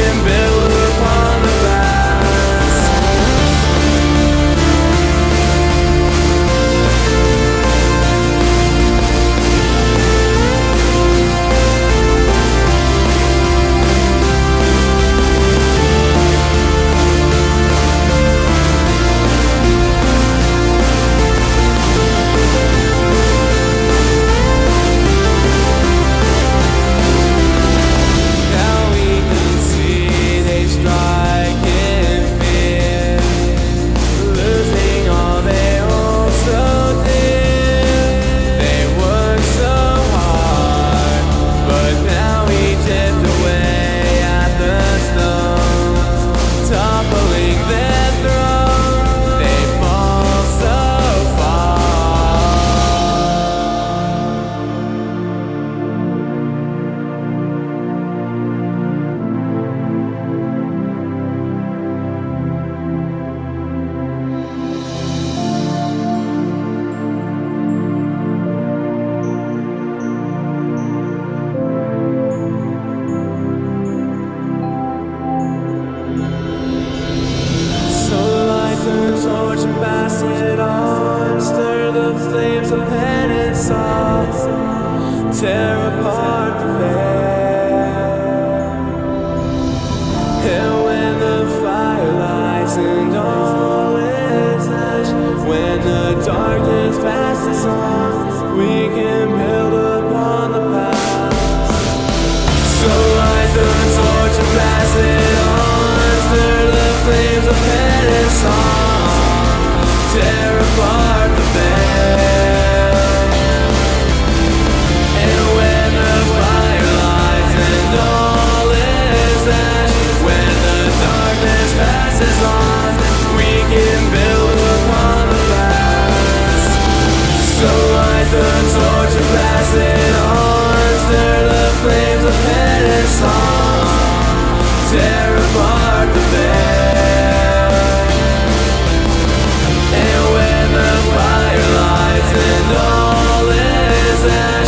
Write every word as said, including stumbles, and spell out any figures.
can build upon the past. Torch and pass it on, stir the flames of penance on, tear apart the veil. And when the fire lights and all is hush, when the darkness passes on, we can build upon the past. So light the torch and pass it on, stir the flames of penance on, tear apart the veil. And when the fire lights and all is ash, when the darkness passes on, we can build upon the past. So light the torch and pass it on, stir the flames of penance on, tear apart the veil. And when the fire lights and all is